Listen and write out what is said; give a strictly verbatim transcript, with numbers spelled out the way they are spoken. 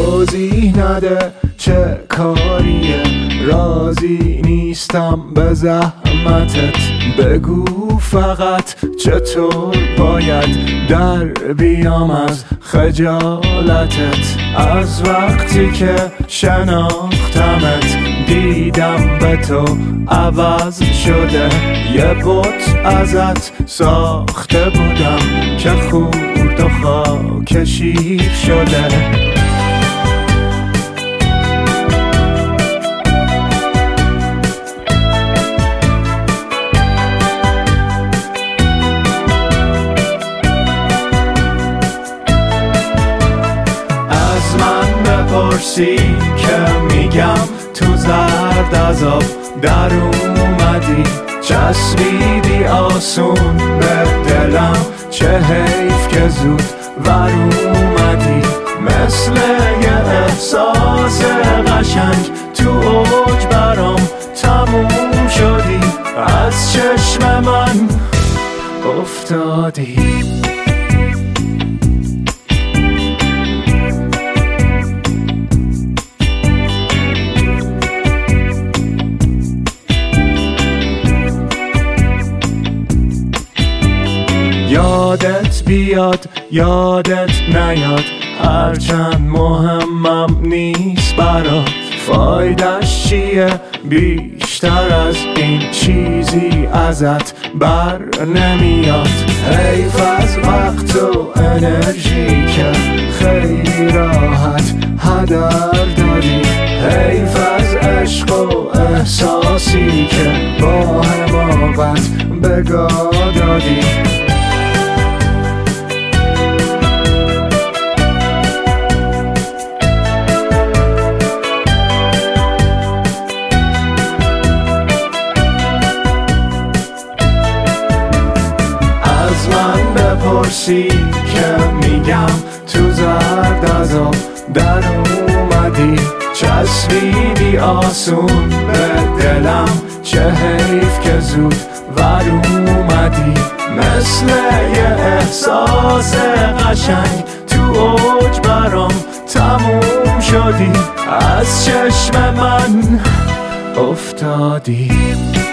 توضیح نده چه کاریه، راضی نیستم به زحمتت. بگو فقط چطور باید در بیام از خجالتت. از وقتی که شناختمت دیدم به تو عوض شده. یه بت ازت ساخته بودم که خورد و خاک شیر شده. پرسی که میگم تو زرد از آب در اومدی، چسبیدی آسون به دلم. چه حیف که زود ور اومدی، مثل یه احساس قشنگ تو اوج برام تموم شدی. از چشم من افتادی. یادت بیاد یادت نیاد، هرچند مهمم نیست برات. فایدش چیه بیشتر از این چیزی ازت بر نمیاد. حیف از وقت و انرژی که خیلی راحت هدر دادی. حیف از عشق و احساسی که با حماقت بگا دادی. پرسی که میگم تو زرد از آب در اومدی، چسبیدی آسون به دلم. چه حیف که زود ور اومدی، مثل یه احساس قشنگ تو اوج برام تموم شدی. از چشم من افتادی.